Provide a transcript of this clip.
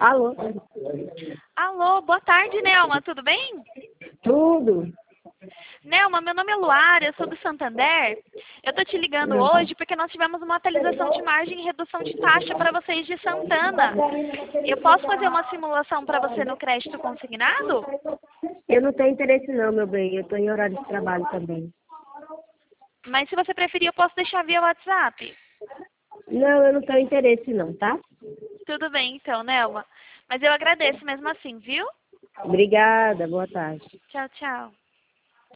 Alô? Alô, boa tarde, Nelma, tudo bem? Tudo? Nelma, meu nome é Luara, eu sou do Santander. Eu tô te ligando hoje porque nós tivemos uma atualização de margem e redução de taxa para vocês de Santana. Eu posso fazer uma simulação para você no crédito consignado? Eu não tenho interesse não, meu bem. Eu estou em horário de trabalho também. Mas se você preferir, eu posso deixar via WhatsApp. Não, eu não tenho interesse não, tá? Tudo bem, então, Nelma. Mas eu agradeço mesmo assim, viu? Obrigada, boa tarde. Tchau, tchau.